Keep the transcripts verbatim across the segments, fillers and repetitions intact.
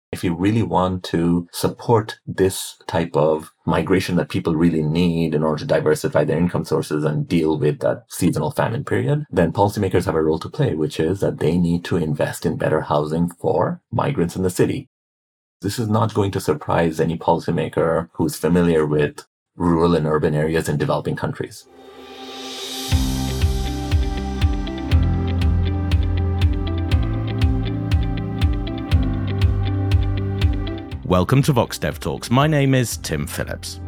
If you really want to support this type of migration that people really need in order to diversify their income sources and deal with that seasonal famine period, then policymakers have a role to play, which is that they need to invest in better housing for migrants in the city. This is not going to surprise any policymaker who's familiar with rural and urban areas in developing countries. Welcome to Vox Dev Talks. My name is Tim Phillips.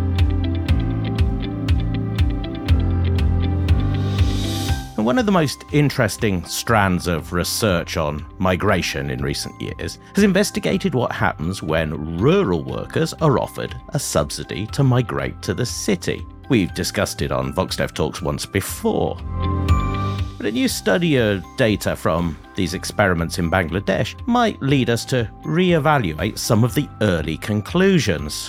And one of the most interesting strands of research on migration in recent years has investigated what happens when rural workers are offered a subsidy to migrate to the city. We've discussed it on Vox Dev Talks once before. But a new study of data from these experiments in Bangladesh might lead us to re-evaluate some of the early conclusions.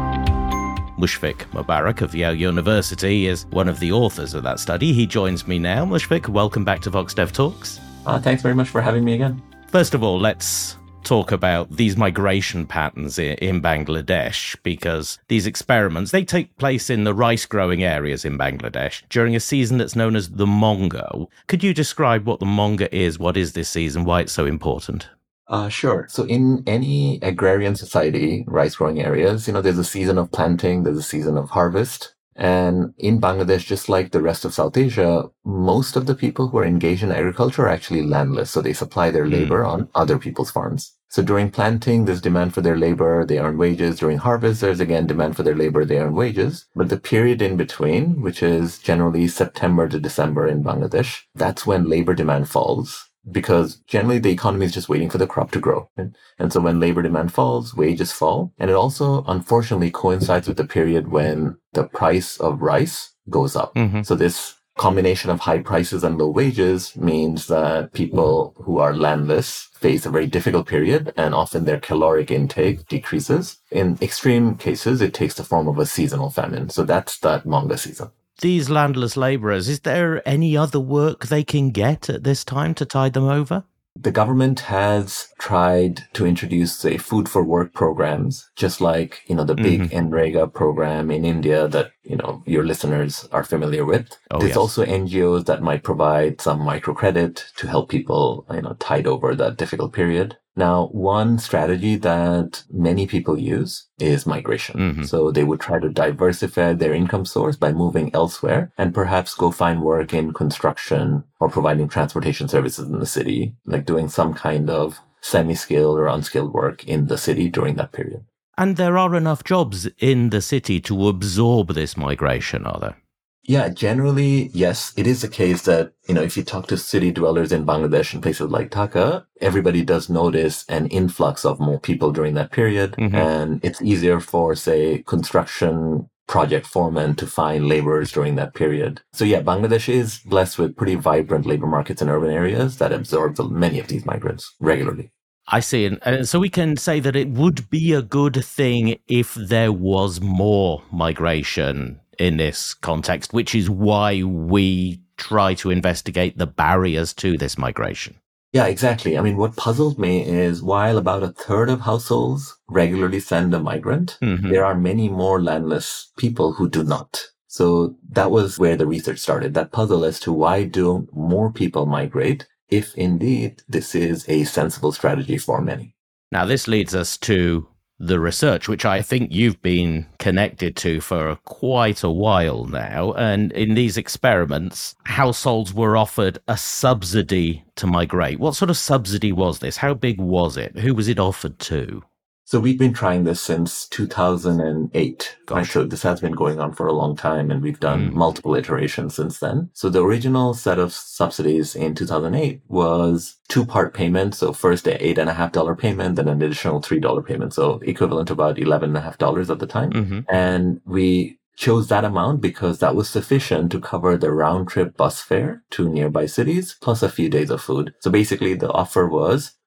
Mushfiq Mubarak of Yale University is one of the authors of that study. He joins me now. Mushfiq, welcome back to Vox Dev Talks. Uh, thanks very much for having me again. First of all, let's talk about these migration patterns in Bangladesh, because these experiments, they take place in the rice growing areas in Bangladesh during a season that's known as the Monga. Could you describe what the Monga is? What is this season? Why it's so important? Uh, sure. So in any agrarian society, rice growing areas, you know, there's a season of planting, there's a season of harvest. And in Bangladesh, just like the rest of South Asia, most of the people who are engaged in agriculture are actually landless. So they supply their labor mm. on other people's farms. So during planting, there's demand for their labor, they earn wages. During harvest, there's again demand for their labor, they earn wages. But the period in between, which is generally September to December in Bangladesh, that's when labor demand falls. Because generally the economy is just waiting for the crop to grow. And, and so when labor demand falls, wages fall. And it also, unfortunately, coincides with the period when the price of rice goes up. Mm-hmm. So this combination of high prices and low wages means that people who are landless face a very difficult period, and often their caloric intake decreases. In extreme cases, it takes the form of a seasonal famine. So that's that Monga season. These landless labourers, is there any other work they can get at this time to tide them over? The government has tried to introduce, say, food for work programs, just like, you know, the big mm-hmm. NREGA program in India that, you know, your listeners are familiar with. Oh, There's yes. also N G Os that might provide some microcredit to help people, you know, tide over that difficult period. Now, one strategy that many people use is migration. Mm-hmm. So they would try to diversify their income source by moving elsewhere and perhaps go find work in construction or providing transportation services in the city, like doing some kind of semi-skilled or unskilled work in the city during that period. And there are enough jobs in the city to absorb this migration, are there? Yeah, generally, yes, it is the case that, you know, if you talk to city dwellers in Bangladesh and places like Dhaka, everybody does notice an influx of more people during that period. Mm-hmm. And it's easier for, say, construction project foremen to find laborers during that period. So yeah, Bangladesh is blessed with pretty vibrant labor markets in urban areas that absorb many of these migrants regularly. I see. And uh, so we can say that it would be a good thing if there was more migration in this context, which is why we try to investigate the barriers to this migration. Yeah, exactly. I mean, what puzzled me is while about a third of households regularly send a migrant, mm-hmm. there are many more landless people who do not. So that was where the research started, that puzzle as to why do more people migrate if indeed this is a sensible strategy for many. Now, this leads us to the research, which I think you've been connected to for quite a while now. And in these experiments, households were offered a subsidy to migrate. What sort of subsidy was this? How big was it? Who was it offered to? So we've been trying this since two thousand eight. Right? So this has been going on for a long time, and we've done mm. multiple iterations since then. So the original set of subsidies in two thousand eight was two-part payment. So first an eight and a half dollar payment, then an additional three dollar payment. So equivalent to about eleven and a half dollars at the time. Mm-hmm. And we chose that amount because that was sufficient to cover the round trip bus fare to nearby cities plus a few days of food. So basically the offer was,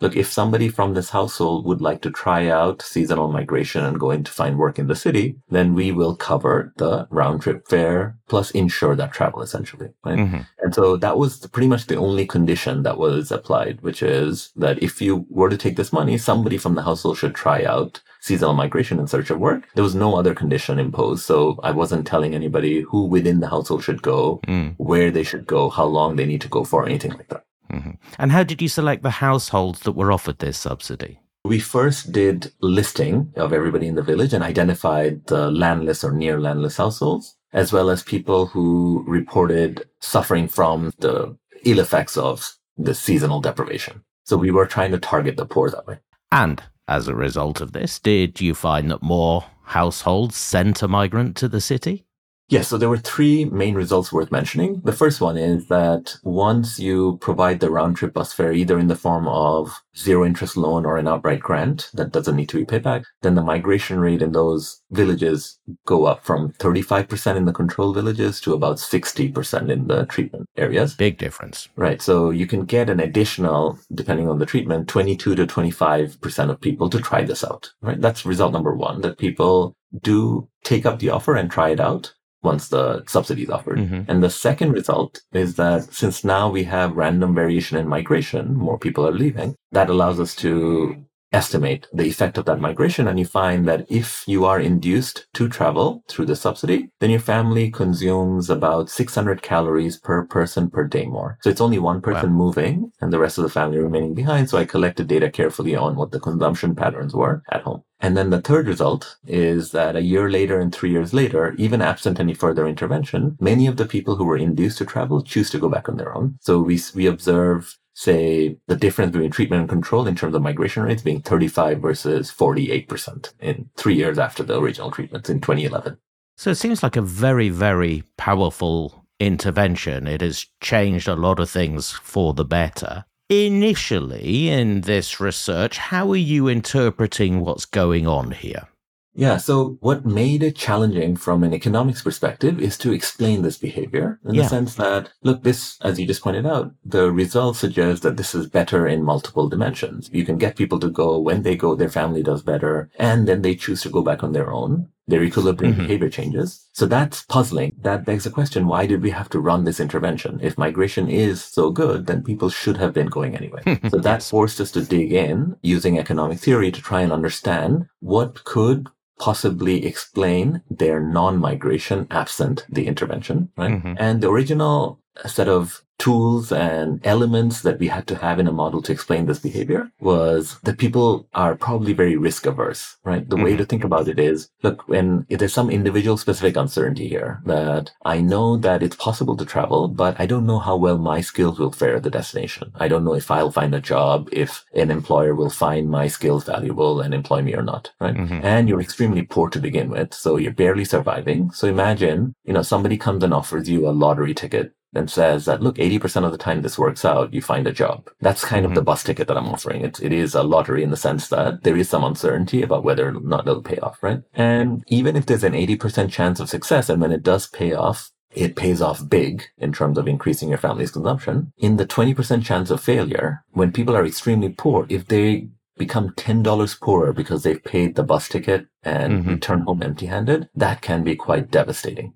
look, if somebody from this household would like to try out seasonal migration and go in to find work in the city, then we will cover the round trip fare plus insure that travel essentially. Right? Mm-hmm. And so that was pretty much the only condition that was applied, which is that if you were to take this money, somebody from the household should try out seasonal migration in search of work. There was no other condition imposed. So I wasn't telling anybody who within the household should go, mm. where they should go, how long they need to go for, anything like that. Mm-hmm. And how did you select the households that were offered this subsidy? We first did listing of everybody in the village and identified the landless or near landless households, as well as people who reported suffering from the ill effects of the seasonal deprivation. So we were trying to target the poor that way. And as a result of this, did you find that more households sent a migrant to the city? Yes, so there were three main results worth mentioning. The first one is that once you provide the round-trip bus fare, either in the form of zero-interest loan or an outright grant that doesn't need to be paid back, then the migration rate in those villages go up from thirty-five percent in the control villages to about sixty percent in the treatment areas. Big difference. Right, so you can get an additional, depending on the treatment, twenty-two to twenty-five percent of people to try this out. Right, that's result number one, that people do take up the offer and try it out once the subsidy is offered. Mm-hmm. And the second result is that since now we have random variation in migration, more people are leaving, that allows us to estimate the effect of that migration. And you find that if you are induced to travel through the subsidy, then your family consumes about six hundred calories per person per day more. So it's only one person wow. moving and the rest of the family remaining behind. So I collected data carefully on what the consumption patterns were at home. And then the third result is that a year later and three years later, even absent any further intervention, many of the people who were induced to travel choose to go back on their own. So we we observe, say, the difference between treatment and control in terms of migration rates being thirty-five versus forty-eight percent in three years after the original treatments in twenty eleven. So it seems like a very, very powerful intervention. It has changed a lot of things for the better. Initially, in this research, how are you interpreting what's going on here? Yeah, so what made it challenging from an economics perspective is to explain this behavior in yeah. the sense that, look, this, as you just pointed out, the results suggest that this is better in multiple dimensions. You can get people to go. When they go, their family does better, and then they choose to go back on their own. Their equilibrium mm-hmm. behavior changes. So that's puzzling. That begs the question, why did we have to run this intervention? If migration is so good, then people should have been going anyway. So that yes. forced us to dig in using economic theory to try and understand what could possibly explain their non-migration absent the intervention, right? Mm-hmm. And the original set of tools and elements that we had to have in a model to explain this behavior was that people are probably very risk averse, right? The mm-hmm. way to think about it is, look, when there's some individual specific uncertainty here that I know that it's possible to travel, but I don't know how well my skills will fare at the destination. I don't know if I'll find a job, if an employer will find my skills valuable and employ me or not, right? Mm-hmm. And you're extremely poor to begin with, so you're barely surviving. So imagine, you know, somebody comes and offers you a lottery ticket and says that, look, eighty percent of the time this works out, you find a job. That's kind mm-hmm. of the bus ticket that I'm offering. It, it is a lottery in the sense that there is some uncertainty about whether or not it'll pay off, right? And even if there's an eighty percent chance of success, and when it does pay off, it pays off big in terms of increasing your family's consumption. In the twenty percent chance of failure, when people are extremely poor, if they become ten dollars poorer because they've paid the bus ticket and mm-hmm. return home empty-handed, that can be quite devastating.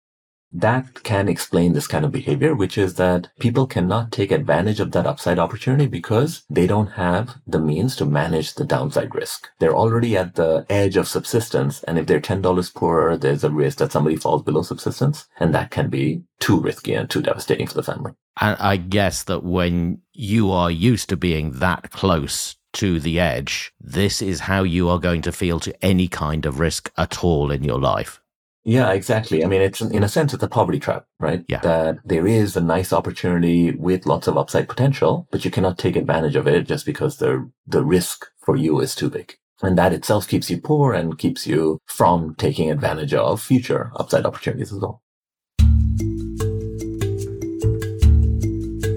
That can explain this kind of behavior, which is that people cannot take advantage of that upside opportunity because they don't have the means to manage the downside risk. They're already at the edge of subsistence, and if they're ten dollars poorer, there's a risk that somebody falls below subsistence, and that can be too risky and too devastating for the family. And I guess that when you are used to being that close to the edge, this is how you are going to feel to any kind of risk at all in your life. Yeah, exactly. I mean, it's in a sense, it's a poverty trap, right? Yeah. That there is a nice opportunity with lots of upside potential, but you cannot take advantage of it just because the the risk for you is too big. And that itself keeps you poor and keeps you from taking advantage of future upside opportunities as well.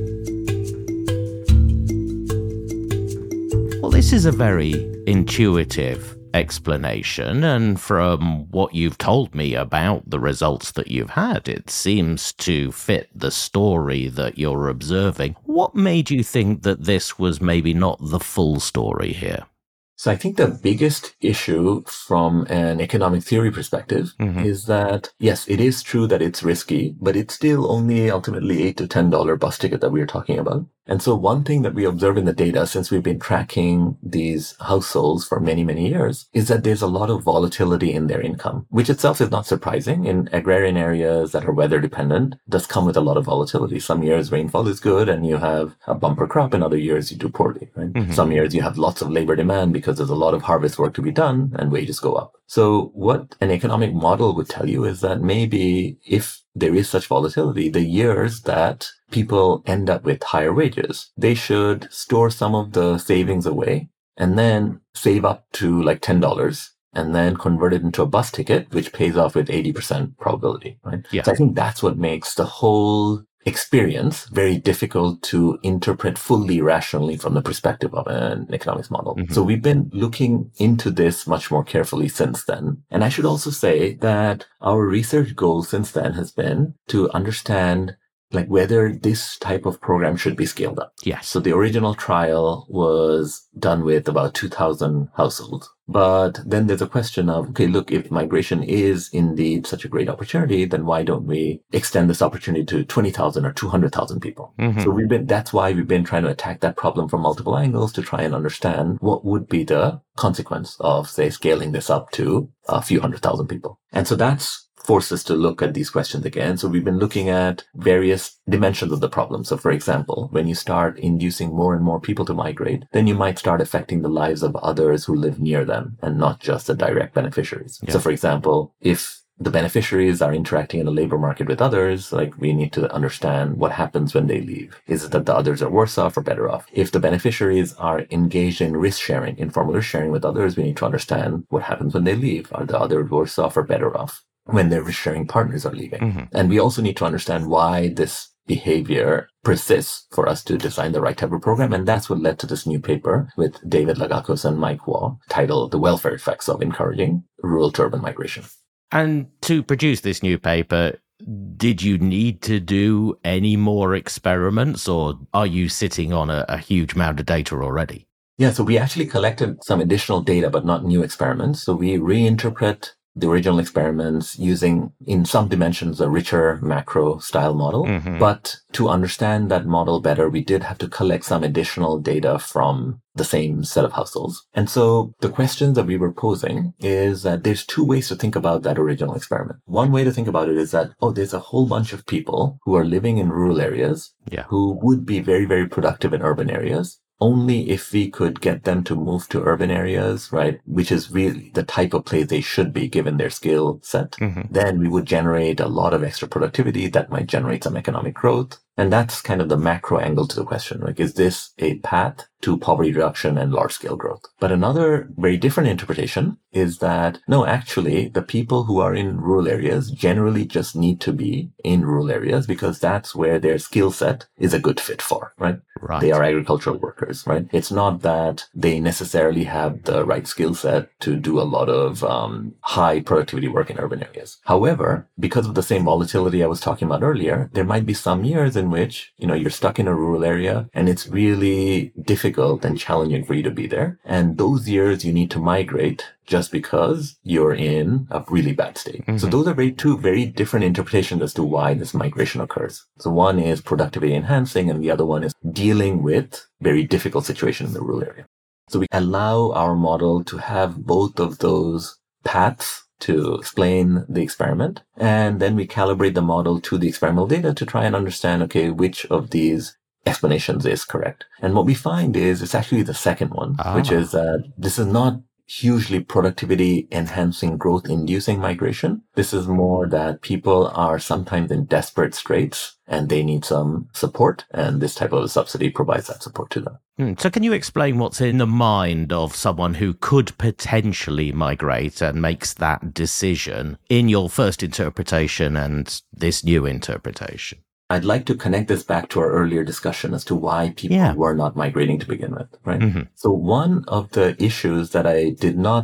Well, this is a very intuitive explanation. And from what you've told me about the results that you've had, it seems to fit the story that you're observing. What made you think that this was maybe not the full story here? So I think the biggest issue from an economic theory perspective mm-hmm. is that, yes, it is true that it's risky, but it's still only ultimately eight to ten dollars bus ticket that we are talking about. And so one thing that we observe in the data, since we've been tracking these households for many, many years, is that there's a lot of volatility in their income, which itself is not surprising. In agrarian areas that are weather dependent, does come with a lot of volatility. Some years rainfall is good and you have a bumper crop, and other years you do poorly, right? Mm-hmm. Some years you have lots of labor demand because there's a lot of harvest work to be done and wages go up. So what an economic model would tell you is that maybe if there is such volatility, the years that people end up with higher wages, they should store some of the savings away and then save up to like ten dollars and then convert it into a bus ticket, which pays off with eighty percent probability, right? Yeah. So I think that's what makes the whole experience very difficult to interpret fully rationally from the perspective of an economics model. Mm-hmm. So we've been looking into this much more carefully since then. And I should also say that our research goal since then has been to understand like whether this type of program should be scaled up. Yes. So the original trial was done with about two thousand households. But then there's a question of, okay, look, if migration is indeed such a great opportunity, then why don't we extend this opportunity to twenty thousand or two hundred thousand people? Mm-hmm. So we've been, that's why we've been trying to attack that problem from multiple angles to try and understand what would be the consequence of, say, scaling this up to a few hundred thousand people. And so that's forced us to look at these questions again. So we've been looking at various dimensions of the problem. So for example, when you start inducing more and more people to migrate, then you might start affecting the lives of others who live near them and not just the direct beneficiaries. Yeah. So for example, if the beneficiaries are interacting in the labor market with others, like we need to understand what happens when they leave. Is it that the others are worse off or better off? If the beneficiaries are engaged in risk sharing, informal risk sharing with others, we need to understand what happens when they leave. Are the others worse off or better off when their risk sharing partners are leaving? Mm-hmm. And we also need to understand why this behavior persists for us to design the right type of program. And that's what led to this new paper with David Lagakos and Mike Waugh titled The Welfare Effects of Encouraging Rural to Urban Migration. And to produce this new paper, did you need to do any more experiments, or are you sitting on a, a huge amount of data already? Yeah, so we actually collected some additional data, but not new experiments. So we reinterpret the original experiments using, in some dimensions, a richer macro style model. Mm-hmm. But to understand that model better, we did have to collect some additional data from the same set of households. And so the questions that we were posing is that there's two ways to think about that original experiment. One way to think about it is that, oh, there's a whole bunch of people who are living in rural areas, yeah, who would be very, very productive in urban areas. Only if we could get them to move to urban areas, right, which is really the type of place they should be given their skill set, mm-hmm. then we would generate a lot of extra productivity that might generate some economic growth. And that's kind of the macro angle to the question. Like, is this a path to poverty reduction and large-scale growth? But another very different interpretation is that, no, actually, the people who are in rural areas generally just need to be in rural areas because that's where their skill set is a good fit for, right? Right. They are agricultural workers, right? It's not that they necessarily have the right skill set to do a lot of um, high productivity work in urban areas. However, because of the same volatility I was talking about earlier, there might be some years in which, you know, you're stuck in a rural area and it's really difficult and challenging for you to be there. And those years you need to migrate just because you're in a really bad state. Mm-hmm. So those are very two very different interpretations as to why this migration occurs. So one is productivity enhancing and the other one is dealing with very difficult situation in the rural area. So we allow our model to have both of those paths to explain the experiment. And then we calibrate the model to the experimental data to try and understand, okay, which of these explanations is correct. And what we find is it's actually the second one, ah. which is that uh, this is not hugely productivity enhancing growth inducing migration. This is more that people are sometimes in desperate straits and they need some support, and this type of subsidy provides that support to them. Mm, so can you explain what's in the mind of someone who could potentially migrate and makes that decision in your first interpretation and this new interpretation? I'd like to connect this back to our earlier discussion as to why people yeah. were not migrating to begin with, right? Mm-hmm. So one of the issues that I did not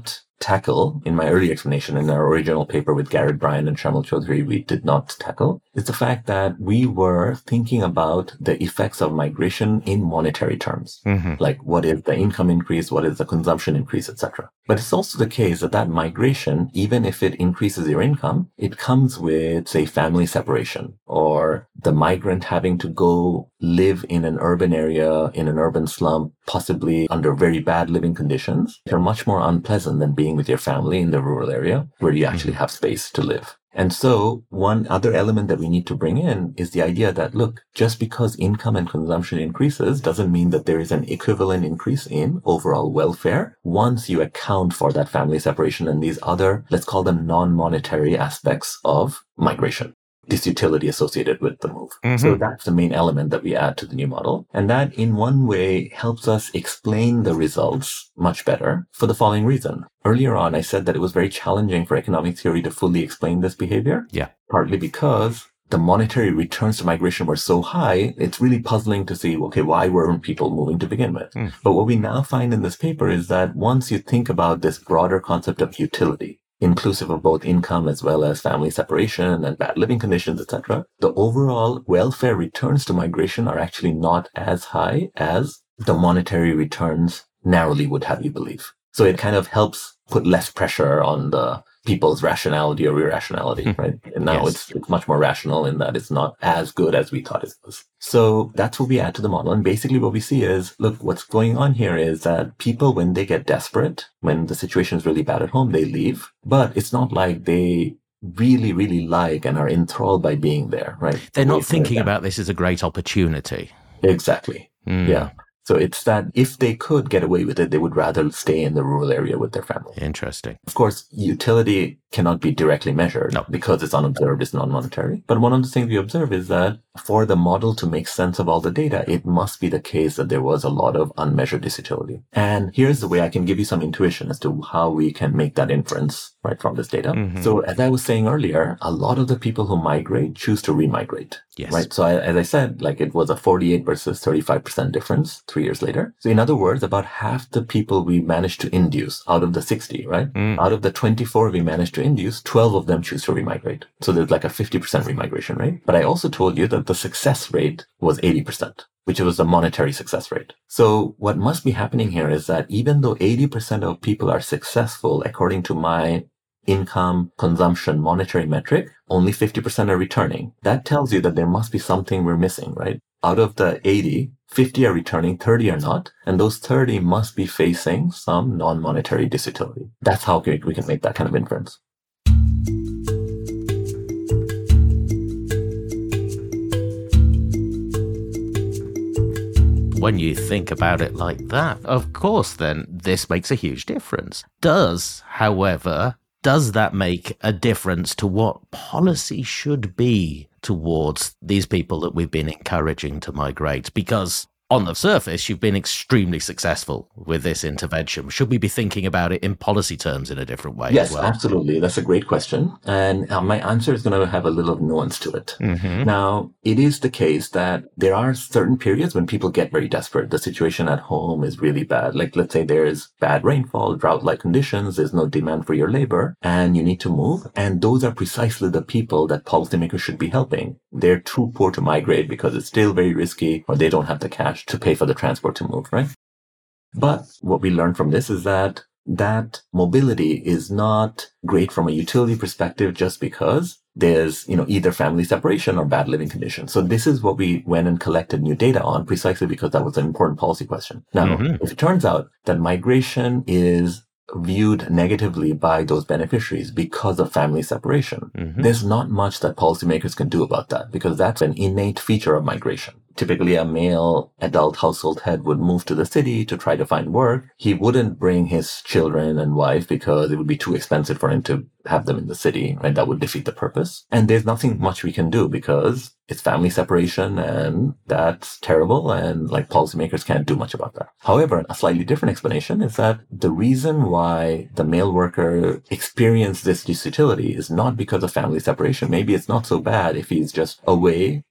tackle in my early explanation in our original paper with Garrett Bryan and Shamal Chaudhry, we did not tackle, is the fact that we were thinking about the effects of migration in monetary terms. Mm-hmm. Like what is the income increase, what is the consumption increase, et cetera. But it's also the case that that migration, even if it increases your income, it comes with, say, family separation or the migrant having to go live in an urban area, in an urban slum, possibly under very bad living conditions. They're much more unpleasant than being with your family in the rural area where you actually have space to live. And so one other element that we need to bring in is the idea that, look, just because income and consumption increases doesn't mean that there is an equivalent increase in overall welfare once you account for that family separation and these other, let's call them non-monetary aspects of migration. This utility associated with the move. Mm-hmm. So that's the main element that we add to the new model. And that in one way helps us explain the results much better for the following reason. Earlier on, I said that it was very challenging for economic theory to fully explain this behavior. Yeah. Partly because the monetary returns to migration were so high, it's really puzzling to see, okay, why weren't people moving to begin with? Mm. But what we now find in this paper is that once you think about this broader concept of utility, inclusive of both income as well as family separation and bad living conditions, et cetera, the overall welfare returns to migration are actually not as high as the monetary returns narrowly would have you believe. So it kind of helps put less pressure on the people's rationality or irrationality, right? And now yes. it's, it's much more rational in that it's not as good as we thought it was. So that's what we add to the model. And basically what we see is, look, what's going on here is that people, when they get desperate, when the situation is really bad at home, they leave. But it's not like they really, really like and are enthralled by being there, right? They're not thinking about this as a great opportunity. Exactly. Mm. Yeah. So it's that if they could get away with it, they would rather stay in the rural area with their family. Interesting. Of course, utility cannot be directly measured no. because it's unobserved, it's non-monetary. But one of the things we observe is that for the model to make sense of all the data, it must be the case that there was a lot of unmeasured disutility. And here's the way I can give you some intuition as to how we can make that inference right from this data. Mm-hmm. So as I was saying earlier, a lot of the people who migrate choose to remigrate. Yes. Right. So I, as I said, like it was a forty-eight versus thirty-five percent difference three years later. So in other words, about half the people we managed to induce out of the sixty, right? Mm. Out of the twenty-four we managed to induce, twelve of them choose to remigrate. So there's like a fifty percent remigration rate. But I also told you that the success rate was eighty percent, which was the monetary success rate. So what must be happening here is that even though eighty percent of people are successful according to my income, consumption, monetary metric, only fifty percent are returning. That tells you that there must be something we're missing, right? Out of the eighty, fifty are returning, thirty are not. And those thirty must be facing some non-monetary disutility. That's how we can make that kind of inference. When you think about it like that, of course, then this makes a huge difference. Does, however, does that make a difference to what policy should be towards these people that we've been encouraging to migrate? Because on the surface, you've been extremely successful with this intervention. Should we be thinking about it in policy terms in a different way yes, as well? Absolutely. That's a great question. And uh, my answer is going to have a little nuance to it. Mm-hmm. Now, it is the case that there are certain periods when people get very desperate. The situation at home is really bad. Like, let's say there's bad rainfall, drought-like conditions, there's no demand for your labor, and you need to move. And those are precisely the people that policymakers should be helping. They're too poor to migrate because it's still very risky, or they don't have the cash to pay for the transport to move, right? But what we learned from this is that that mobility is not great from a utility perspective just because there's, you know, either family separation or bad living conditions. So this is what we went and collected new data on precisely because that was an important policy question. Now, mm-hmm. if it turns out that migration is viewed negatively by those beneficiaries because of family separation, mm-hmm. there's not much that policymakers can do about that because that's an innate feature of migration. Typically, a male adult household head would move to the city to try to find work. He wouldn't bring his children and wife because it would be too expensive for him to have them in the city, right? That would defeat the purpose. And there's nothing much we can do because it's family separation and that's terrible. And like policymakers can't do much about that. However, a slightly different explanation is that the reason why the male worker experienced this disutility is not because of family separation. Maybe it's not so bad if he's just away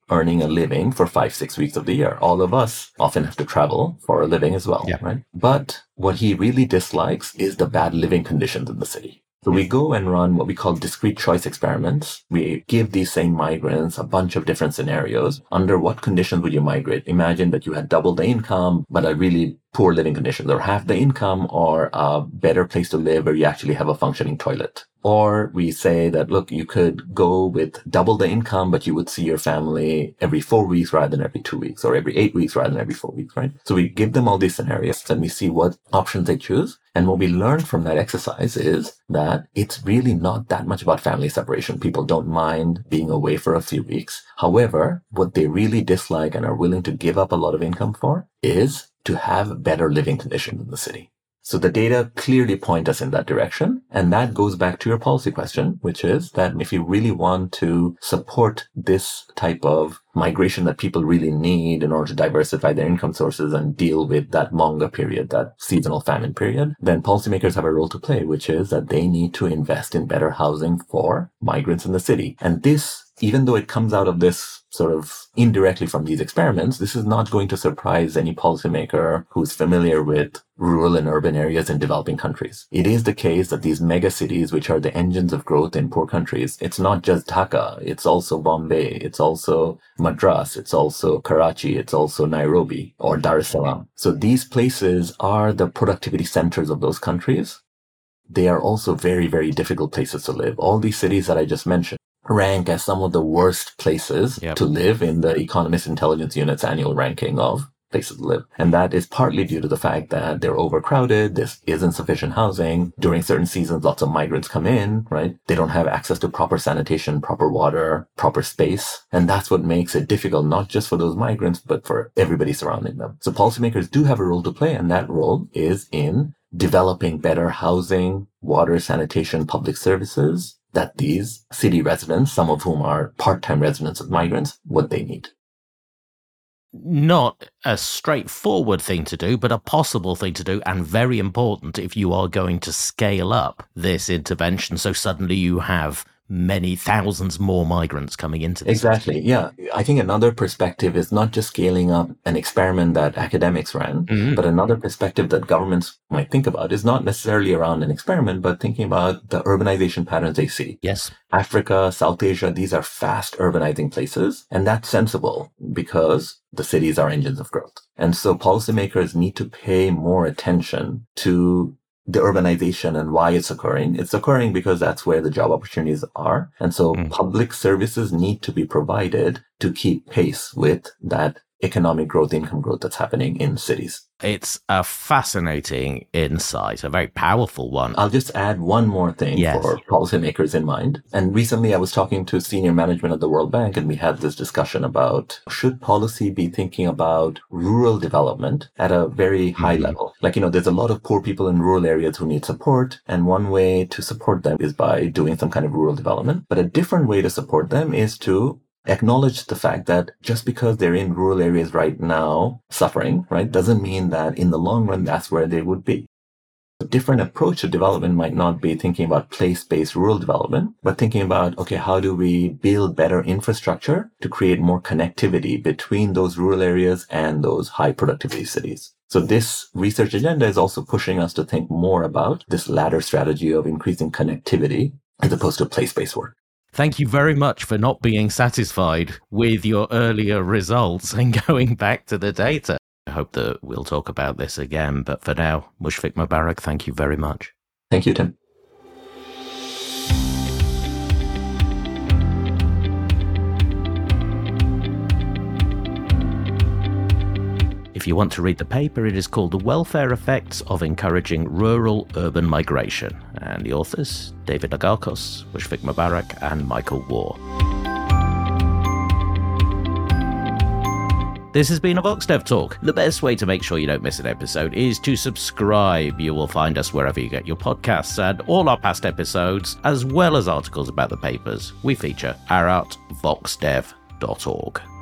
earning a living for five, six weeks of the year. All of us often have to travel for a living as well, yeah. right? But what he really dislikes is the bad living conditions in the city. So we go and run what we call discrete choice experiments. We give these same migrants a bunch of different scenarios. Under what conditions would you migrate? Imagine that you had double the income, but a really poor living conditions, or half the income, or a better place to live where you actually have a functioning toilet. Or we say that, look, you could go with double the income, but you would see your family every four weeks rather than every two weeks, or every eight weeks rather than every four weeks, right? So we give them all these scenarios and we see what options they choose. And what we learned from that exercise is that it's really not that much about family separation. People don't mind being away for a few weeks. However, what they really dislike and are willing to give up a lot of income for is to have better living conditions in the city. So the data clearly point us in that direction. And that goes back to your policy question, which is that if you really want to support this type of migration that people really need in order to diversify their income sources and deal with that longer period, that seasonal famine period, then policymakers have a role to play, which is that they need to invest in better housing for migrants in the city. And this, even though it comes out of this sort of indirectly from these experiments, this is not going to surprise any policymaker who's familiar with rural and urban areas in developing countries. It is the case that these mega cities, which are the engines of growth in poor countries, it's not just Dhaka, it's also Bombay, it's also Madras, it's also Karachi, it's also Nairobi or Dar es Salaam. So these places are the productivity centers of those countries. They are also very, very difficult places to live. All these cities that I just mentioned rank as some of the worst places yep. to live in the Economist Intelligence Unit's annual ranking of places to live. And that is partly due to the fact that they're overcrowded. There isn't sufficient housing. During certain seasons, lots of migrants come in, right? They don't have access to proper sanitation, proper water, proper space. And that's what makes it difficult, not just for those migrants, but for everybody surrounding them. So policymakers do have a role to play, and that role is in developing better housing, water, sanitation, public services that these city residents, some of whom are part-time residents of migrants, what they need. Not a straightforward thing to do, but a possible thing to do, and very important if you are going to scale up this intervention. So suddenly you have many thousands more migrants coming into this. Exactly. Yeah. I think another perspective is not just scaling up an experiment that academics ran, mm-hmm. but another perspective that governments might think about is not necessarily around an experiment, but thinking about the urbanization patterns they see. Yes. Africa, South Asia, these are fast urbanizing places, and that's sensible because the cities are engines of growth. And so policymakers need to pay more attention to the urbanization and why it's occurring. It's occurring because that's where the job opportunities are. And so mm. public services need to be provided to keep pace with that economic growth, income growth that's happening in cities. It's a fascinating insight, a very powerful one. I'll just add one more thing yes. for policymakers in mind. And recently I was talking to senior management at the World Bank, and we had this discussion about should policy be thinking about rural development at a very high mm-hmm. level? Like, you know, there's a lot of poor people in rural areas who need support. And one way to support them is by doing some kind of rural development. But a different way to support them is to acknowledge the fact that just because they're in rural areas right now suffering, right, doesn't mean that in the long run, that's where they would be. A different approach to development might not be thinking about place-based rural development, but thinking about, okay, how do we build better infrastructure to create more connectivity between those rural areas and those high productivity cities? So this research agenda is also pushing us to think more about this latter strategy of increasing connectivity as opposed to place-based work. Thank you very much for not being satisfied with your earlier results and going back to the data. I hope that we'll talk about this again, but for now, Mushfiq Mubarak, thank you very much. Thank you, Tim. If you want to read the paper, it is called The Welfare Effects of Encouraging Rural-Urban Migration, and the authors, David Nagarkos, Mushfiq Mubarak, and Michael Waugh. This has been a VoxDev Talk. The best way to make sure you don't miss an episode is to subscribe. You will find us wherever you get your podcasts, and all our past episodes, as well as articles about the papers we feature, are at vox dev dot org.